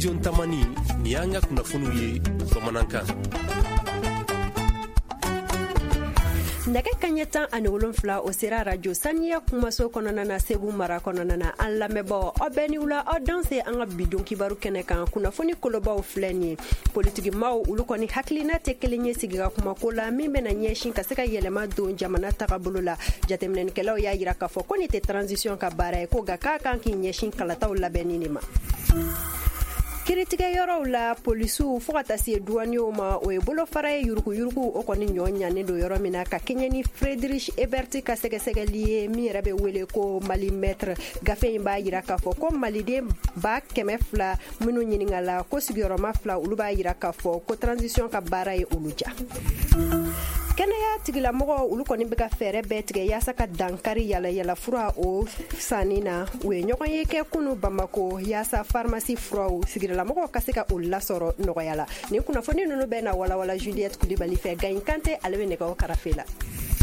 télévision tamani ni yanga kunnafoniw ye bamanankan. Nɛgɛ kaɲɛ 17 o sera radio saniya kumaso kɔnɔna na Segu mara kɔnɔna na an lamɛnbaaw aw bɛɛ ni wula aw danse an ka bidon kibaru kɛnɛ kan kunnafoni kolobaw filɛ nin ye politikimaw olu kɔni hakilina tɛ kelen ye sigiga kumako la min bɛna ɲɛsin ka se ka yɛlɛma don jamana tagabolo la jateminɛnikɛlaw y'a yira k'a fɔ ko nin tɛ transition ka baara ye ko nka k'a kan k'i ɲɛsin kalataw labɛnni de ma. Kiritigɛ yɔrɔw la polisiw fo ka taa se douaniers ma o ye bolofara ye yuruguyurugu o kɔni ɲɔ ɲanen don yɔrɔ min na ka kɛɲɛ ni Friedrich Ebert ka sɛgɛsɛgɛli ye min yɛrɛ bɛ wele ko Mali maître gafe in b'a yira k'a fɔ ko maliden 200,000 minnu ɲiningala ko sigiyɔrɔma 2 olu b'a yira k'a fɔ ko transition ka baara ye olu ja. Kɛnɛya tigilamɔgɔ olu kɔni bɛ ka fɛɛrɛ bɛɛ tigɛ yaasa ka dankari yala fura o sanni na u ye ɲɔgɔn ye kɛ kunu Bamako yaasa pharmacie furaw sigilamɔgɔw ka se ka o lasɔrɔ nɔgɔya la ni kunnafoni ninnu bɛ na walawala Juliette Kulibali fɛ Gayin Kante ale bɛ nɛgɛw karafe la.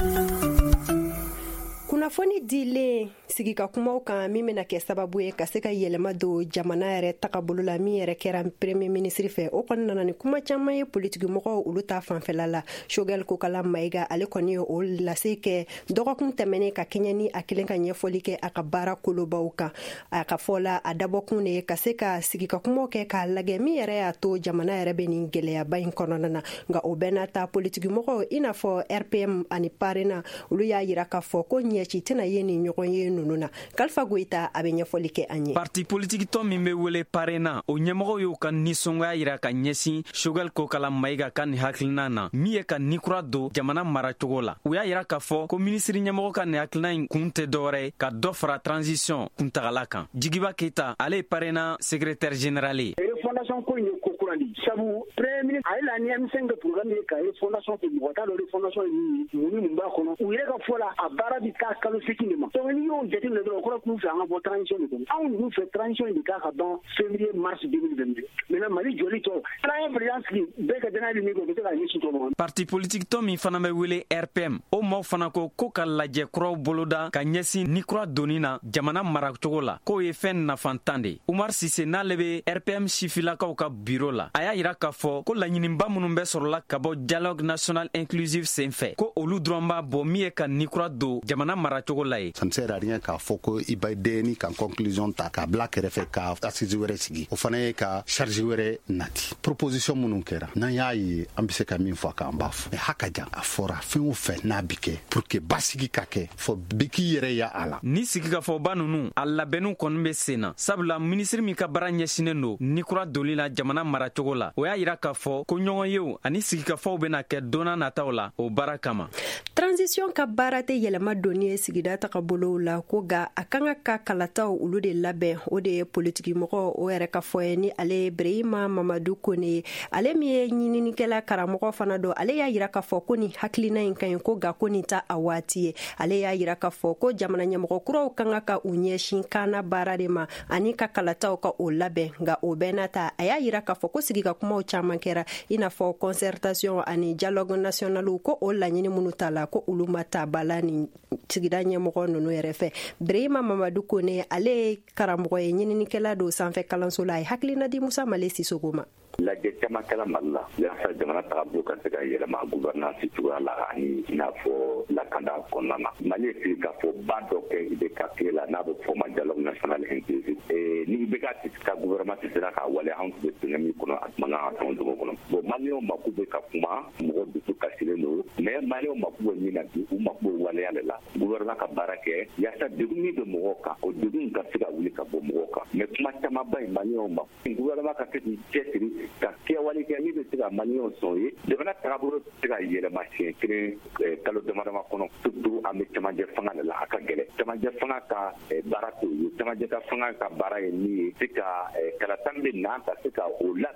Kunnafoni dilen sigika kumaw kan min bɛna kɛ sababu ye ka se ka yɛlɛma don jamana yɛrɛ tagabolo la min yɛrɛ kɛra premier ministre fɛ o kɔni nana ni kuma caman ye politikimɔgɔw olu ta fanfɛla la Shogel Kokala Mayiga ale kɔni ye o lase kɛ dɔgɔkun tɛmɛnen ka kɛɲɛ ni a kelen ka ɲɛfɔli kɛ a ka baara kolobaw kan a ka fɔ la a dabɔkun de ye ka se ka sigika kumaw kɛ k'a lagɛ min yɛrɛ y'a to jamana yɛrɛ bɛ nin gɛlɛyaba in kɔnɔna na nka o bɛɛ n'a ta politikimɔgɔw i n'a fɔ RPM ani Parena olu y'a yira k'a fɔ ko ɲɛci tɛna ye ni ɲɔgɔn ye ninnu na Kalifa Goita a bɛ ɲɛfɔli kɛ an ye. Parti politique tɔn min bɛ wele Parena o ɲɛmɔgɔw y'u ka nisɔngoya yira ka ɲɛsin Shogel Kokala Mayiga ka nin hakilina na min ye ka nikura don jamana maracogo la u y'a yira k'a fɔ ko minisiri ɲɛmɔgɔ ka nin hakilina in kun tɛ dɔwɛrɛ ye ka dɔ fara transition kuntagala kan Jigiba Keita ale ye Parena secrétaire général ye. Fondation ko ye ko kurandi sabu premier ministre a ye la ɲɛmisɛn kɛ programme ye ka ye fondation kɛ mɔgɔ t'a dɔn ni fondation ye mun b'a kɔnɔ u yɛrɛ ka fɔ la a baara bi taa kalo 8 de ma donc ni y'o jateminɛ dɔrɔn o kɔrɔ k'u fɛ an ka bɔ transition de kɔnɔ anw ninnu fɛ transition de k'a ka dɔn février mars 2022 maintenant Mali jɔli tɔ n'an ye président sigi bɛɛ ka danaya di min kɛ o bɛ se ka ɲɛsin tɔ ma. Parti politique tɔn min fana bɛ wele RPM o maaw fana ko ka lajɛ kuraw boloda ka ɲɛsin ni kura donni na jamana maracogo la k'o ye fɛn nafantan de Umar Sise n'ale bɛ RPM sifilakaw ka bureau la a y'a yira k'a fɔ ko laɲiniba minnu bɛ sɔrɔla ka bɔ dialogue national inclusif senfɛ ko olu dɔrɔn b'a bɔ min ye ka nikura don jamana maracogo la ye. Ça ne sert à rien k'a fɔ ko i bɛ deni ka conclusion ta k'a bila kɛrɛfɛ ka assise wɛrɛ sigi o fana ye ka charge wɛrɛ nati proposition minnu kɛra n'an y'a ye an bɛ se ka min fɔ k'an b'a fɔ ha ka jan a fɔra fɛn o fɛn n'a bi kɛ pour que basigi ka kɛ fɔ biki yɛrɛ ya a la. Ni sigikafɔba ninnu a labɛnniw kɔni bɛ sen na sabula minisiri min ka baara ɲɛsinnen don nikura doli la jamana maracogo la o y'a yira k'a fɔ ko ɲɔgɔn yew ani sigikafɔw bɛna kɛ donna nataw la o baara kama. Transition ka baara tɛ yɛlɛma donni ye sigida tagabolow la ko ga a kan ka kalataw olu de labɛn o de ye politikimɔgɔ o yɛrɛ ka fɔ ye ni ale Brahima Mamadu Kone ale min ye ɲininikɛla karamɔgɔ fana don ale y'a yira k'a fɔ ko ni hakilina in ka ɲi ko ga ko nin ta a waati ye ale y'a yira k'a fɔ ko jamana ɲɛmɔgɔ kuraw kan ka u ɲɛsin kaana baara de ma ani ka kalataw ka o labɛn nka o bɛɛ n'a ta a y'a yira k'a fɔ ko sigika kumaw caman kɛra i n'a fɔ concertation ani dialogue national ko o laɲini minnu ta la ko olu ma ta bala ni sigida ɲɛmɔgɔ ninnu yɛrɛ fɛ Brahima Mamadu Kone ale ye karamɔgɔ ye ɲininikɛla don sanfɛ kalanso la a ye hakilina di Musa Male Sisoko ma. Lajɛ caman kɛla Mali la yaasa jamana tagabolo ka se ka yɛlɛma gouvernance cogoya la ani i n'a fɔ lakanda kɔnɔna na Mali ye sigi ka fɔ ba dɔ kɛ IBK la n'a bɛ fɔ ma dialogue national inclusif ni IBK ka gouvernement sera ka wale anw tun bɛ sɛgɛn min kɔnɔ a tuma kan ka tɔn cogo kɔnɔ bon maliyɛnw mako bɛ ka kuma mɔgɔ dusu kasilen don mais maliyɛnw mako bɛ min na bi u mako bɛ waleya de la gouvernement ka baara kɛ yaasa degun min bɛ mɔgɔw kan o degun ka se ka wuli ka bɔ mɔgɔw kan mais kuma camanba in maliyɛnw ma gouvernement ka se k'i cɛsiri ka kɛwale kɛ min bɛ se ka maliyɛnw sɔn ye jamana tagabolo tɛ se ka yɛlɛma siɲɛ kelen kalo damadama kɔnɔ surtout an bɛ cɛmancɛ fanga de la a ka gɛlɛn cɛmancɛ fanga ka baara t'o ye cɛmancɛ ka fanga ka baara ye min ye se ka kalatan bɛ na ka se ka o labɛn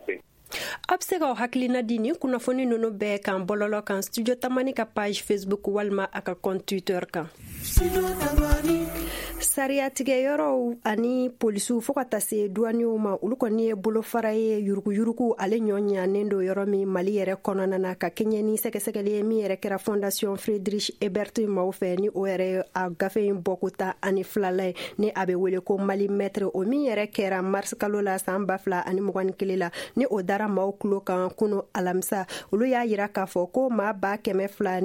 a bɛ se ka hakilina di ni kunnafoni ninnu bɛɛ kan bɔlɔlɔ kan studio tamani ka page Facebook walima a ka compte Twitter kan. Sariyatigɛyɔrɔw ani polisiw fo ka taa se douaniers ma olu kɔni ye bolofara ye yuruguyurugu ale ɲɔɲanen do yɔrɔ min Mali yɛrɛ kɔnɔna na ka kɛɲɛ ni sɛgɛsɛgɛli ye min yɛrɛ kɛra Fondation Friedrich Ebert maaw fɛ ni o yɛrɛ a gafe in bɔko 12 ye ni a bɛ wele ko Mali Maître o min yɛrɛ kɛra mars kalo la san 2021 la ni o dara maaw kulo kan kunu alamisa olu y'a yira k'a fɔ ko maa 200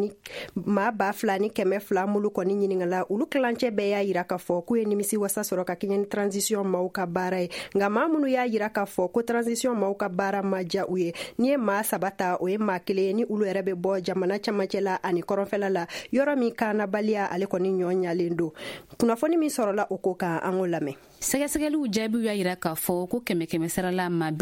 ni 200 mulu kɔni ɲiningala olu kilancɛ bɛɛ y'a yira k'a fɔ k'u ye nimisi wasa sɔrɔ ka kɛɲɛ ni transition maaw ka baara ye nka maa minnu y'a yira k'a fɔ ko transition maaw ka baara ma ja u ye ni ye maa 3 ta o ye maa 1 ye ni olu yɛrɛ bɛ bɔ jamana camancɛ la ani kɔrɔnfɛla la yɔrɔ min kaanabaliya ale kɔni ɲɔɲalen do kunnafoni min sɔrɔla o ko kan an k'o lamɛn. Sɛgɛsɛgɛliw jaabiw y'a yira k'a fɔ ko 100 sarala ma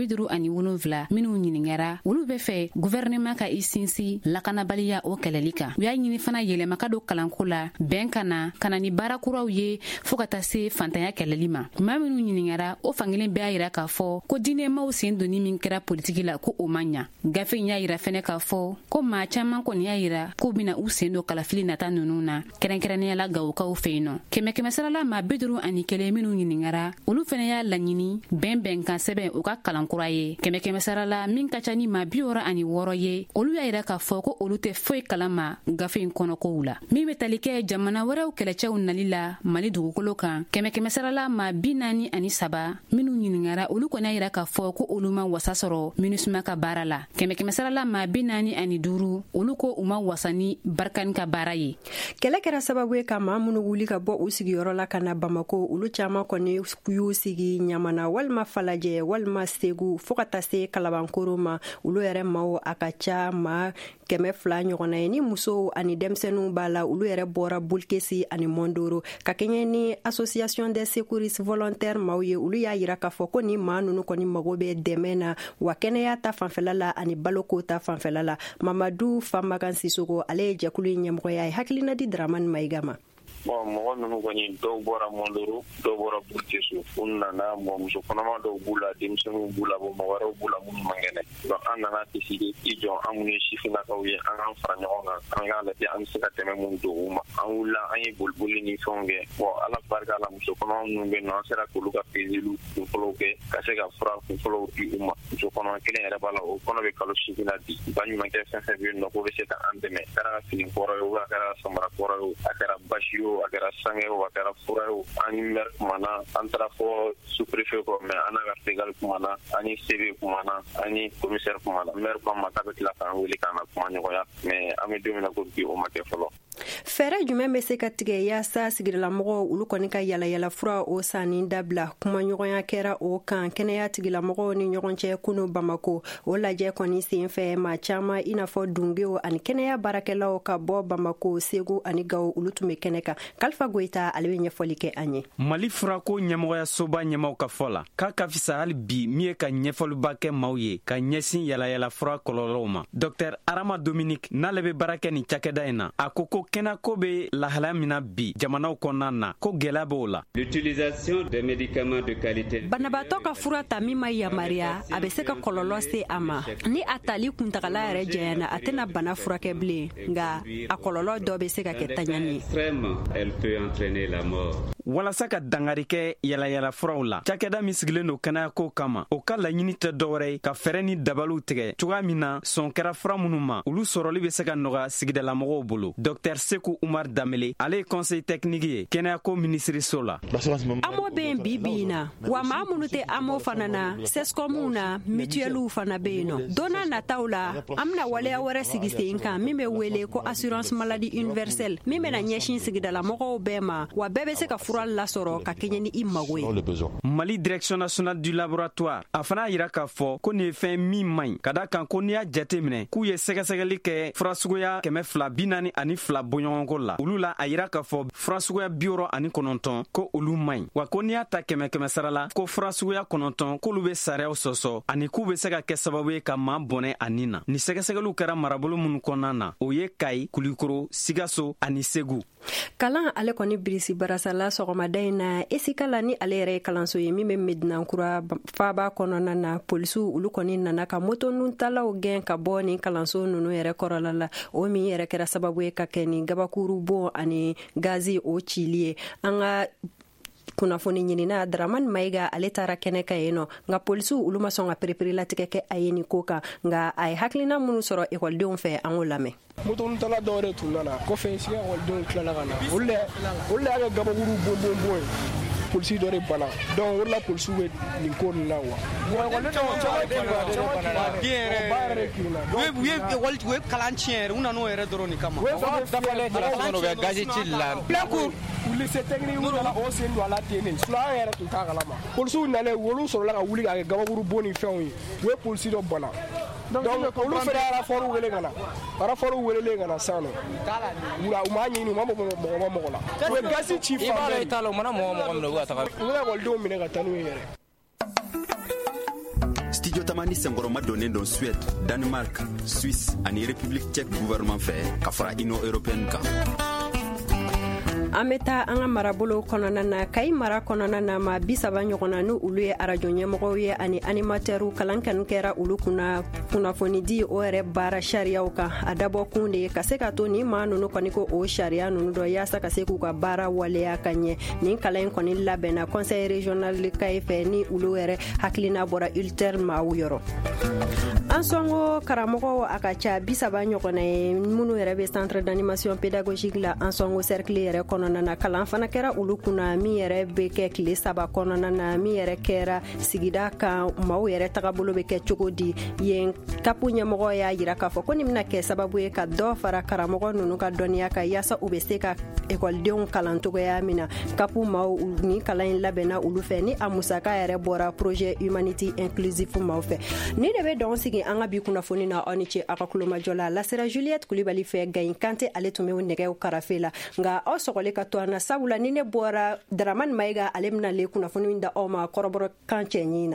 57 minnu ɲiningɛra olu bɛ fɛ gouvernement ka i sinsin lakanabaliya o kɛlɛli kan u y'a ɲini fana yɛlɛma ka don kalanko la bɛn kana ni baara kuraw ye fo ka taa se fantanya kɛlɛli ma maa minnu ɲiningɛra o fankelen bɛɛ y'a yira k'a fɔ ko diinɛmaw sen donni min kɛra politiki la ko o man ɲa gafe in y'a yira fɛnɛ k'a fɔ ko maa caman kɔni y'a yira k'u bɛna u sen don kalafili nata ninnu na kɛrɛnkɛrɛnniyala gawukaw fɛ yen nɔ 100 sarala ma 51 minnu ɲiningɛra olu fɛnɛ y'a laɲini bɛn kan sɛbɛn u ka kalankura ye 100 sarala min ka ca ni ma 66 ye olu y'a yira k'a fɔ ko olu tɛ foyi kalama gafe in kɔnɔkow la min bɛ tali kɛ jamana wɛrɛw kɛlɛcɛw nali la Mali dugukolo kan 100 sarala ma 43 minnu ɲiningara olu kɔni y'a yira k'a fɔ ko olu ma wasa sɔrɔ MINUSMA ka baara la 100 sarala ma 45 olu ko u ma wasa ni barikani ka baara ye kɛlɛ kɛra sababu ye ka maa minnu wuli ka bɔ u sigiyɔrɔ la ka na Bamako olu caman kɔni y'u sigi Ɲamana walima Falajɛ walima Segu fo ka taa se Kalabankoro ma olu yɛrɛ maaw a ka ca maa 200 ɲɔgɔnna ye ni musow ani denmisɛnninw b'a la olu yɛrɛ bɔra Bulkesi ani Mondoro ka kɛɲɛ ni Association des secouristes volontaires maaw ye olu y'a yira k'a fɔ ko ni maa ninnu kɔni mago bɛ dɛmɛ na wa kɛnɛya ta fanfɛla la ani baloko ta fanfɛla la Mamadu Famagan Sisoko ale ye jɛkulu in ɲɛmɔgɔya ye hakilina di Dramani Mayiga ma. Mɔgɔ ninnu kɔni dɔw bɔra Mondoro dɔw bɔra Bulkesi u nana muso kɔnɔma dɔw b'u la denmisɛnninw b'u la mɔgɔ wɛrɛw b'u la minnu man kɛnɛ an nana décider i jɔ an minnu ye sifinnakaw ye an k'an fara ɲɔgɔn kan an k'a lajɛ an bɛ se ka tɛmɛ mun don u ma an wulila an ye boliboli ni fɛnw kɛ ala barika la muso kɔnɔma minnu bɛ yen nɔ an sera k'olu ka pezeliw kunfɔlɔw kɛ ka se ka fura kunfɔlɔw di u ma muso kɔnɔma kelen yɛrɛ b'a la o kɔnɔ bɛ kalo 8 la bi baɲumankɛ fɛn fɛn bɛ yen nɔ k'o bɛ se ka an dɛmɛ a kɛra fini kɔrɔ ye a kɛra samara kɔrɔ ye a kɛra basi ye a kɛra sange a kɛra fura ye an ni maire kumana an taara fɔ sous-préfet kɔ mais an n'a ka fégal kumana an ni CB kumana an ni commissaire kumana maire ko ma k'a bɛ tila k'an wele k'an ka kuma ɲɔgɔnya mais an bɛ don min na ko bi o ma kɛ fɔlɔ. Fɛɛrɛ jumɛn bɛ se ka tigɛ yaasa sigidalamɔgɔw olu kɔni ka yalayala fura o sanni dabila kuma ɲɔgɔnya kɛra o kan kɛnɛya tigilamɔgɔw ni ɲɔgɔn cɛ kunu Bamako o lajɛ kɔni senfɛ maa caman i n'a fɔ dungew ani kɛnɛya baarakɛlaw ka bɔ Bamako Segu ani Gawo olu tun bɛ kɛnɛ kan Kalifa Goyita ale bɛ ɲɛfɔli kɛ an ye. Mali furako ɲɛmɔgɔya soba ɲɛmaw ka fɔ la k'a ka fisa hali bi min ye ka ɲɛfɔliba kɛ maaw ye ka ɲɛsin yalayala fura kɔlɔlɔw ma Dr Arama Dominique n'ale bɛ baara kɛ ni cakɛda in na a ko kɛnɛ ko bɛ lahala min na bi jamanaw kɔnɔna na ko gɛlɛya b'o la. L'utilisation des médicaments de qualité. Banabaatɔ ka fura ta min ma yamaruya a bɛ se ka kɔlɔlɔ se a ma ni a tali kuntagala yɛrɛ jɛyana a tɛna bana furakɛ bilen nka a kɔlɔlɔ dɔ bɛ se ka kɛ taɲani ye. Elle peut entraîner la mort. Walasa ka dangari kɛ yalayala furaw la cakɛda min sigilen don kɛnɛyako kama o ka laɲini tɛ dɔwɛrɛ ye ka fɛɛrɛ ni dabaliw tigɛ cogoya min na sɔn kɛra fura minnu ma olu sɔrɔli bɛ se ka nɔgɔya sigidalamɔgɔw bolo Dr Seku Umar Damele ale ye conseil technique ye kɛnɛyako minisiriso la. Amo bɛ yen bi bi in na wa maa minnu tɛ amo fana na sescomw na mutuelles fana bɛ yen nɔ don n'a nataw la an bɛna waleya wɛrɛ sigi sen kan min bɛ wele ko assurance maladie universelle min bɛna ɲɛsin sigidalamɔgɔw bɛɛ ma wa bɛɛ bɛ se ka fura lasɔrɔ ka kɛɲɛ ni i mago ye. Mali direction nationale du laboratoire a fana yira k'a fɔ ko nin ye fɛn min man ɲi ka da kan ko n'i y'a jate minɛ k'u ye sɛgɛsɛgɛli kɛ furasuguya 242 bɔɲɔgɔnko la olu la a yira k'a fɔ furasuguya 69 ko olu man ɲi wa ko n'i y'a ta 100 sara la ko furasuguya 9 k'olu bɛ sariyaw sɔsɔ ani k'u bɛ se ka kɛ sababu ye ka maa bɔnɛ a nin na ni sɛgɛsɛgɛliw kɛra marabolo minnu kɔnɔna na o ye Kayi Kulikoro Sikaso ani Segu. Kalan ale kɔni birisi barasala sɔgɔmada in na esikala ni ale yɛrɛ ye kalanso ye min bɛ medinankura faaba kɔnɔna na polisiw olu kɔni nana ka motonuntaalaw gɛn ka bɔ ni kalanso nunu yɛrɛ kɔrɔla la o min yɛrɛ kɛra sababu ye ka kɛ ni gabakuru bon ani gazi o cili ye. An ka kunnafoni ɲinina Dramane Mayiga ale taara kɛnɛ ka yen nɔ nka polisiw olu ma sɔn ka perepere-latigɛ kɛ a ye ni ko kan nka a ye hakilina minnu sɔrɔ ekɔlidenw fɛ an k'o lamɛn. Motonuntaala dɔw de tun nana kɔfɛ sigi ekɔlidenw tilala ka na olu de y'a kɛ gabakuru bon ye polisi dɔ de bana donc o la polisiw bɛ nin ko nin na wa. U ye kalan tiɲɛ yɛrɛ u nan'o yɛrɛ dɔrɔn nin kama. U bɛ gazi ci la. lycée technique u nana o sen don a la ten de sinon an yɛrɛ tun t'a kalama. Polisiw nalen olu sɔrɔla ka wuli k'a kɛ gabakuru bon ni fɛnw ye u ye polisi dɔ bana. donc olu fɛnɛ rapport wele ka na rapport welelen ka na sisan nɔ u m'a ɲini u ma mɔgɔ la u ye gazi ci fan bɛɛ. i t'a la u mana mɔgɔ minɛ u ka taga. u bɛ ekɔlidenw minɛ ka taa n'u ye yɛrɛ. Studio Tamani Sengoroma donnen don Suède, Danemark, Suisse ani République tchèque gouvernement fɛ ka fara Union européenne kan. An bɛ taa an ka marabolo kɔnɔna na Kayi mara kɔnɔna na ma 30 ɲɔgɔnna ni olu ye arajo ɲɛmɔgɔw ye ani animatɛrw kalan kanu kɛra olu kunna kunnafoni di o yɛrɛ baara sariyaw kan a dabɔ kun de ye ka se ka to ni maa nunu kɔni ko o sariya nunu dɔ yaasa ka se k'u ka baara waleya ka ɲɛ nin kalan in kɔni labɛnna conseil régional Kayi fɛ ni olu yɛrɛ hakilina bɔra ultère maaw yɔrɔ. An sɔngo karamɔgɔw a ka ca 30 ɲɔgɔnna ye minnu yɛrɛ bɛ centre d'animation pédagogique la an sɔngo cercle yɛrɛ kɔnɔna na kalan fana kɛra olu kunna min yɛrɛ bɛ kɛ tile 3 kɔnɔna na min yɛrɛ kɛra sigida kan maaw yɛrɛ tagabolo bɛ kɛ cogo di yen kapu ɲɛmɔgɔ y'a yira k'a fɔ ko nin bɛna kɛ sababu ye ka dɔ fara karamɔgɔ ninnu ka dɔnniya kan yaasa u bɛ se ka ekɔlidenw kalan cogoya min na kapu maaw ni kalan in labɛnna olu fɛ ni a musaka yɛrɛ bɔra projet humanité inclusif maaw fɛ ni de bɛ dɔn sigi an ka bi kunnafoni na aw ni ce aw ka kulomajɔ la lasera Juliette Kulibali fɛ Gayin Kante ale tun bɛ nɛgɛw karafe la nka aw sɔgɔlen ka to an na sabula ni ne bɔra Dramane Mayiga ale bɛna le kunnafoni min da aw ma kɔrɔbɔrɔ kan cɛ ɲin na.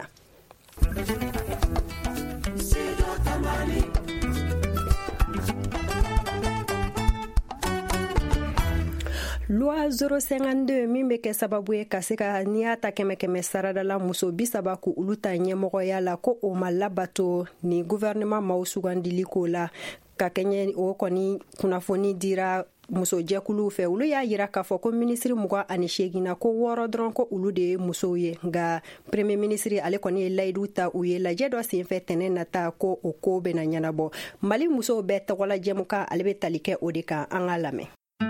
Loi 052 min bɛ kɛ sababu ye ka se ka n'i y'a ta 100 saradala muso 30 ko olu ta ɲɛmɔgɔya la ko o ma labato ni gouvernement maaw sugandili ko la ka kɛɲɛ o kɔni kunnafoni dira muso jɛkuluw fɛ olu y'a yira k'a fɔ ko ministre 28 na ko 6 dɔrɔn ko olu de ye musow ye nka premier ministre ale kɔni ye layidu ta u ye lajɛ dɔ senfɛ tɛnɛ nata ko o ko bɛna ɲɛnabɔ mali musow bɛɛ tɔgɔla jɛmukan ale bɛ tali kɛ o de kan an ka lamɛn.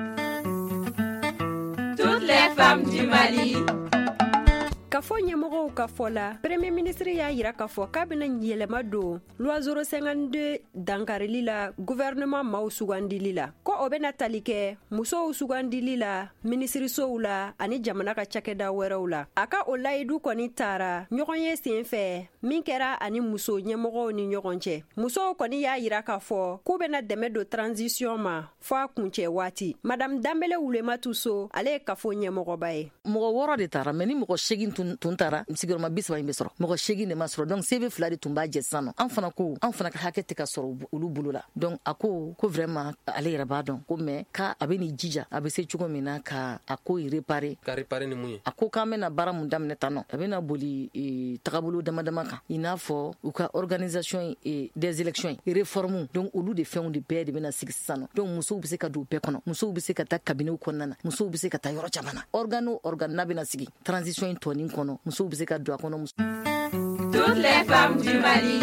Toutes les femmes du Mali. Ka fɔ ɲɛmɔgɔw ka fɔ la premier ministre y'a yira k'a fɔ k'a bɛna yɛlɛma don loi 052 dankarili la gouvernement maaw sugandili la ko o bɛna tali kɛ musow sugandili la ministrisow la ani jamana ka cakɛda wɛrɛw la a ka o layidu kɔni taara ɲɔgɔn ye sen fɛ min kɛra ani muso ɲɛmɔgɔw ni ɲɔgɔn cɛ musow kɔni y'a yira k'a fɔ k'u bɛna dɛmɛ don transition ma fɔ a kuncɛ waati madame Dambele Wulematu So ale ye kafo ɲɛmɔgɔba ye mɔgɔ 6 de taara mais ni mɔgɔ 8 tun taara siguruma 30 in bɛ sɔrɔ mɔgɔ 8 de ma sɔrɔ donc CV 2 de tun b'a jɛ sisan nɔ an fana ka hakɛ tɛ ka sɔrɔ olu bolo la donc a ko vraiment ale yɛrɛ b'a dɔn ko mais ka a bɛ ni jija a bɛ se cogo min na ka a ko réparer ka réparer ni mun ye a ko k'an bɛna baara mun daminɛ tan nɔ a bɛna boli tagabolo damadama kan i n'a fɔ u ka organisation des élections réforme donc olu de fɛnw de bɛɛ de bɛna sigi sisan nɔ donc musow bɛ se ka don bɛɛ kɔnɔ musow bɛ se ka taa cabinet kɔnɔna na musow bɛ se ka taa yɔrɔ caman na organe n'a bɛna sigi transition in tɔnin kɔnɔ musow bɛ se ka don a kɔnɔ. Toutes les femmes du Mali.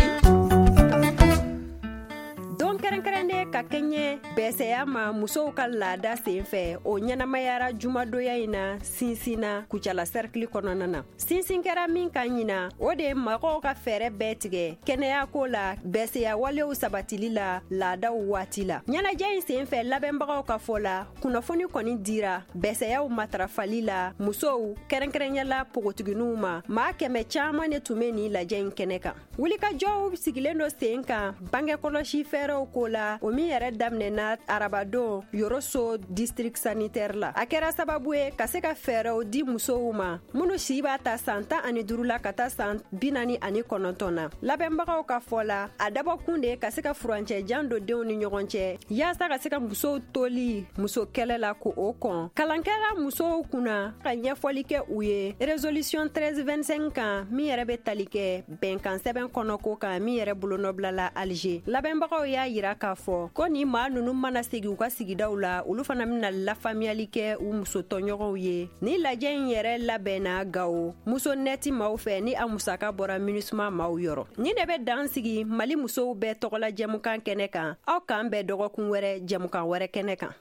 Don kɛrɛnkɛrɛnnen ka kɛɲɛ bɛsɛya ma musow ka laada sen fɛ o ɲɛnamayara jumadoya in na sinsinna kucala cercle kɔnɔna na sinsin kɛra min ka ɲina o de ye mɔgɔw ka fɛɛrɛ bɛɛ tigɛ kɛnɛya ko la bɛsɛya walew sabatili la laadaw waati la ɲɛnajɛ in sen fɛ labɛnbagaw ka fɔ la kunnafoni kɔni dira bɛsɛyaw matarafali la musow kɛrɛnkɛrɛnyala pogotigininw ma maa 100 caaman de tun bɛ nin lajɛ in kɛnɛ kan wulikajɔw sigilen do sen kan bange kɔlɔsi fɛɛrɛw ko la o min yɛrɛ daminɛna arabadon yoroso district sanitaire la a kɛra sababu ye ka se ka fɛɛrɛw di musow ma minnu si b'a ta san 15 la ka taa san 49 na labɛnbagaw ka fɔ la a dabɔkun de ye ka se ka furancɛjan don denw ni ɲɔgɔn cɛ yaasa ka se ka musow toli muso kɛlɛ la ko o kɔn kalankɛla musow kunna ka ɲɛfɔli kɛ u ye résolution 1325 kan min yɛrɛ be tali kɛ bɛnkan sɛbɛn kɔnɔ ko kan min yɛrɛ bolonɔbilala Alger labɛnbagaw y'a yira k'a fɔ ko ni maa nunu mana segi u ka sigidaw la olu fana bena lafaamuyali kɛ u muso tɔɲɔgɔnw ye ni lajɛ in yɛrɛ labɛnna Gao muso nɛti maaw fɛ ni a musaka bɔra MINUSMA maaw yɔrɔ ni de be dan sigi Mali musow bɛɛ tɔgɔla jɛmukan kɛnɛ kan aw k'an bɛɛ dɔgɔkun wɛrɛ jɛmukan wɛrɛ kɛnɛ kan